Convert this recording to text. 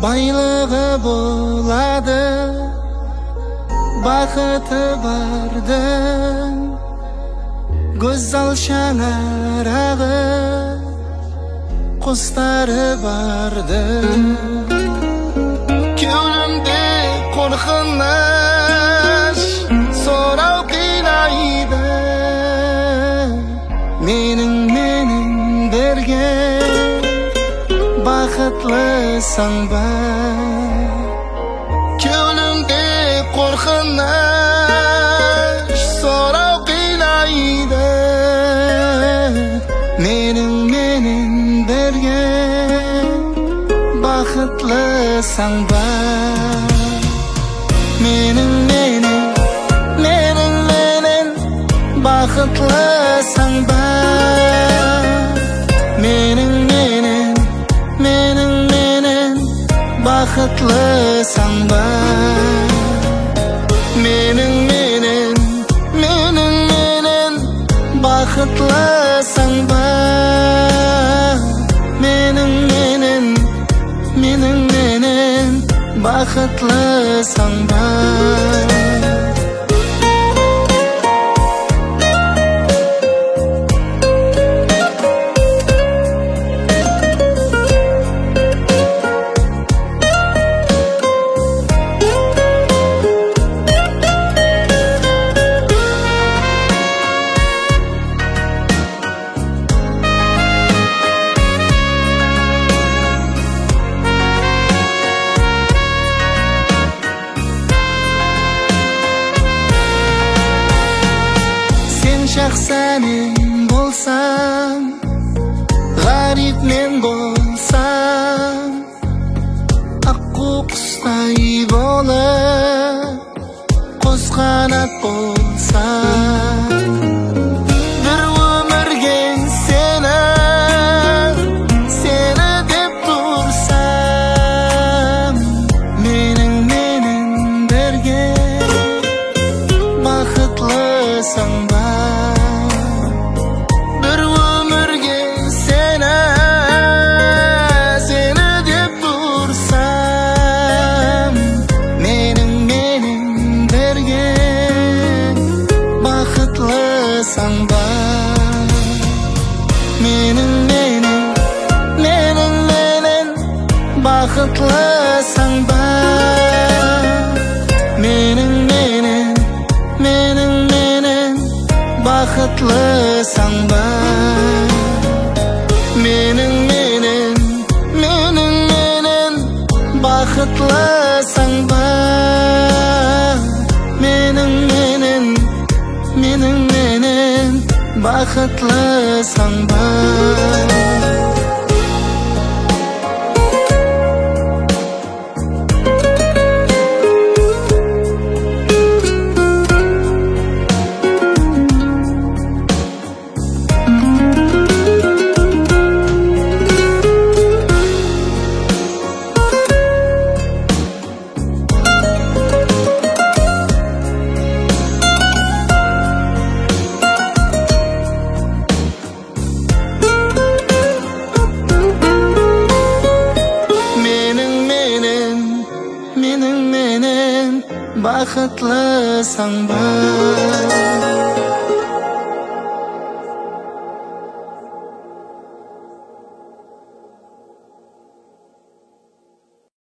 Байлығы болады, бақыты бардың, көз алшаң арағы, құстары бардың. Кеудемде қорқыныш, сорау қинайды, менің берген бақытлысың ба? Кеудемде қорқыныш, сорау қинайды, менің берген бақытлысың ба? Менің бақытлысың ба? Менің бақытлысың ба? Менің бақытлысың ба? Менің бақытлысың ба? Жақсамен болсам, ғарип мен болсам, аққу құстай болып, қос қанат болсам, бір өмірге сені деп тұрсам, менің берген бақытлысың ба? Бақытлысың ба? Менің бақытлысың ба? Менің бақытлысың ба? Менің бақытлысың ба? Бақытлысың ба?